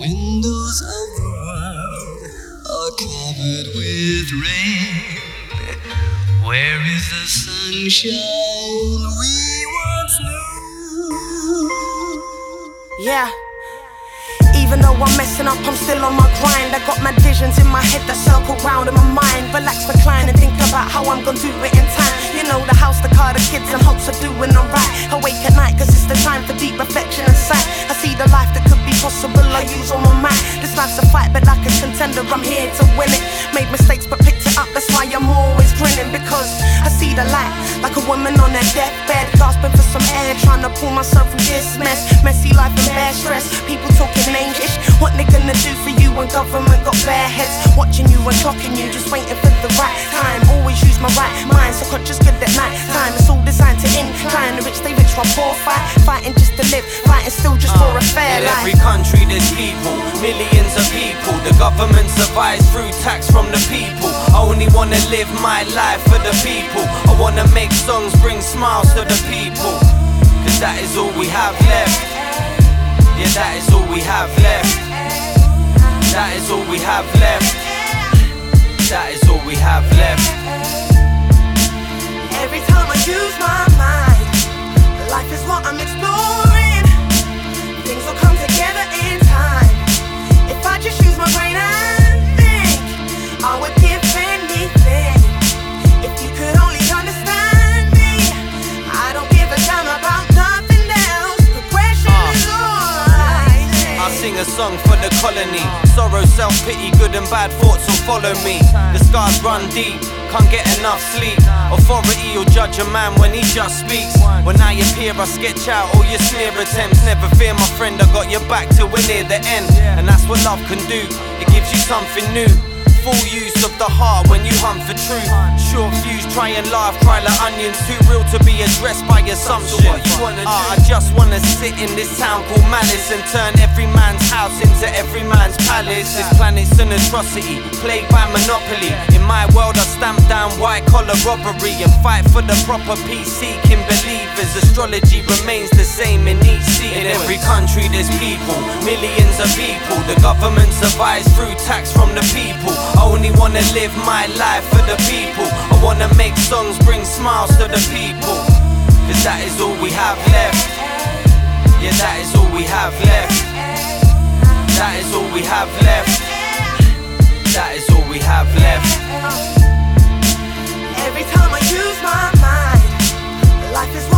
windows of the world are covered with rain. Where is the sunshine we once knew? Yeah. Even though I'm messing up, I'm still on my grind. I got my visions in my head that circle round in my mind. Relax, recline and think about how I'm gonna do it in time. You know, the house, the car, the kids and hopes of doing alright. Awake at night cause it's the time for deep reflection and sight. I see the life that could be possible, I use all my mind. This life's a fight but like a contender, I'm here to win it. Made mistakes but picked it up, that's why I'm always grinning. Because I see the light, like a woman on her deathbed, gasping for some air, trying to pull myself from this mess. Messy life and bad stress, people talking English. What they gonna do for you when government got bare heads? Watching you and clocking you, just waiting for the right time. Always use my right mind, so conscious good at night time. It's all designed to incline, the rich stay rich while poor fight. Fighting just to live, fighting still just for a fair life. In every country there's people, millions of people. The government survives through tax from the people. I only wanna live my life for the people. I wanna make songs, bring smiles to the people. Cause that is all we have left. Yeah, that is all we have left. That is all we have left. That is all we have left. Every time I use my mind, life is what I'm exploring. Things will come together in time. If I just use my brain and think, I would give anything. If you could only understand me, I don't give a damn about nothing else. Progression is all I say. I sing a song for the colony. Sorrow, self-pity, good and bad thoughts will follow me. The scars run deep, can't get enough sleep. Authority will judge a man when he just speaks. When I appear, I sketch out all your smear attempts. Never fear, my friend, I got your back till we're near the end. And that's what love can do, it gives you something new. Full use of the heart when you hunt for truth. Short fuse, try and laugh, cry like onions. Too real to be addressed by assumption. I just wanna sit in this town called Malice and turn every man's house into every man's palace. This planet's an atrocity, plagued by monopoly. In my world I stamp down white collar robbery and fight for the proper peace seeking believers. Astrology remains the same in each seat. In every country there's people, millions of people. The government survives through tax from the people. I only wanna live my life for the people. I wanna make songs, bring smiles to the people. Cause that is all we have left. Yeah, that is all we have left. That is all we have left. That is all we have left. Every time I use my mind, life is